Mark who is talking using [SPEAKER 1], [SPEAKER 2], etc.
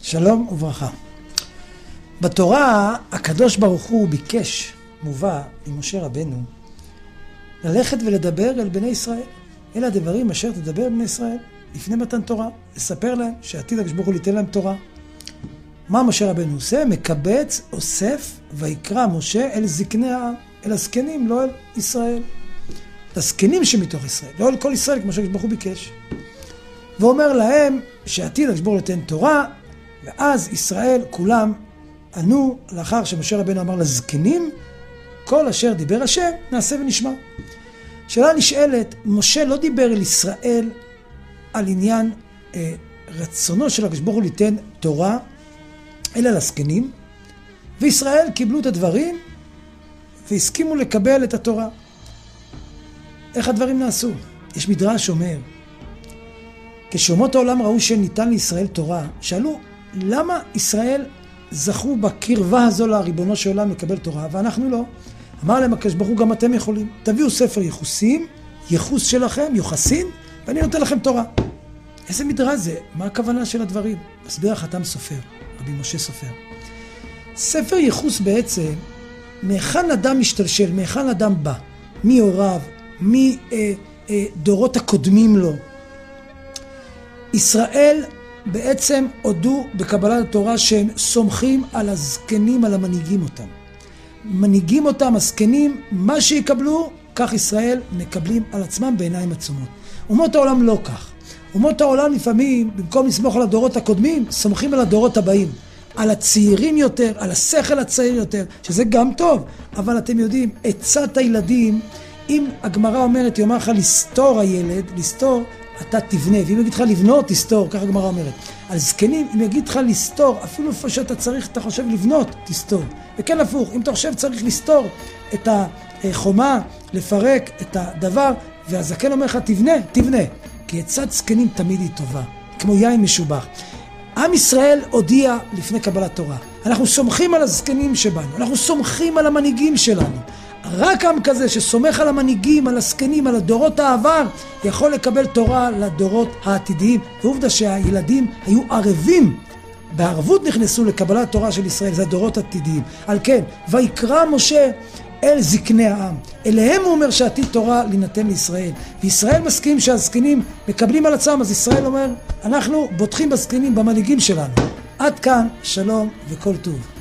[SPEAKER 1] שלום וברכה. בתורה הקדוש ברוך הוא ביקש, מובא ממשה רבנו, ללכת ולדבר אל בני ישראל. אלה הדברים אשר תדבר בני ישראל לפני מתן תורה, לספר להם שעתיד הקדוש ברוך הוא ליתן להם תורה. מה משה רבנו עושה? מקבץ, אוסף, ויקרא משה אל זקני העם, אל הזקנים, לא אל ישראל. הזקנים שמתוך ישראל, לא אל כל ישראל, כמו שהקדוש ברוך הוא ביקש. ואומר להם שעתיד הקדוש ברוך הוא ליתן תורה, ואז ישראל כולם ענו לאחר שמשה רבנו אמר לזקנים, כל אשר דיבר השם נעשה ונשמע. שאלה נשאלת, משה לא דיבר אל ישראל על עניין רצונו של הקדוש ברוך הוא ליתן תורה, אלא לזקנים, וישראל קיבלו את הדברים והסכימו לקבל את התורה. איך הדברים נעשו? יש מדרש שאומר, כשאומות העולם ראו שניתן לישראל תורה, שאלו למה ישראל זכו בקרבה הזו לריבונו של עולם לקבל תורה ואנחנו לא? אמר להם הקדוש ברוך הוא, גם אתם יכולים, תביאו ספר יחוסים, יחוס שלכם, יוחסין, ואני נותן לכם תורה. איזה מדרש זה? מה הכוונה של הדברים? מסביר החתם סופר, רבי משה סופר. ספר יחוס בעצם, מהיכן אדם משתלשל, מהיכן אדם בא, מי הוריו, מי דורות הקודמים לו. ישראל בעצם הודו בקבלת התורה שהם סומכים על הזקנים, על המנהיגים אותם. מנהיגים אותם, הזקנים, מה שיקבלו, כך ישראל מקבלים על עצמם בעיניים עצומות. אומות העולם לא כך. אומות העולם לפעמים, במקום לסמוך על הדורות הקודמים, סומכים על הדורות הבאים. על הצעירים יותר, על השכל הצעיר יותר, שזה גם טוב. אבל אתם יודעים, עצת הילדים, אם הגמרא אומרת, יאמר לך לסתור הילד, לסתור, אתה תבנה, ואם יגיד לך לבנות, תסתור, כך הגמרא אומרת. על זקנים, אם יגיד לך לסתור, אפילו איפה שאתה צריך, אתה חושב לבנות, תסתור. וכן הפוך, אם אתה חושב צריך לסתור את החומה, לפרק את הדבר, והזקן אומר לך תבנה, תבנה. כי עצת זקנים תמיד היא טובה, כמו יין משובח. עם ישראל הודיע לפני קבלת תורה. אנחנו סומכים על הזקנים שבנו, אנחנו סומכים על המנהיגים שלנו. רק עם כזה שסומך על המנהיגים, על הזקנים, על הדורות העבר, יכול לקבל תורה לדורות העתידיים. ועובדה שהילדים היו ערבים, בערבות נכנסו לקבלת תורה של ישראל, זה הדורות העתידיים. על כן, ויקרא משה אל זקני העם. אליהם הוא אומר שעתיד תורה להינתן לישראל. וישראל מסכים שהזקנים מקבלים על עצמם, אז ישראל אומר, אנחנו בוטחים בזקנים, במנהיגים שלנו. עד כאן, שלום וכל טוב.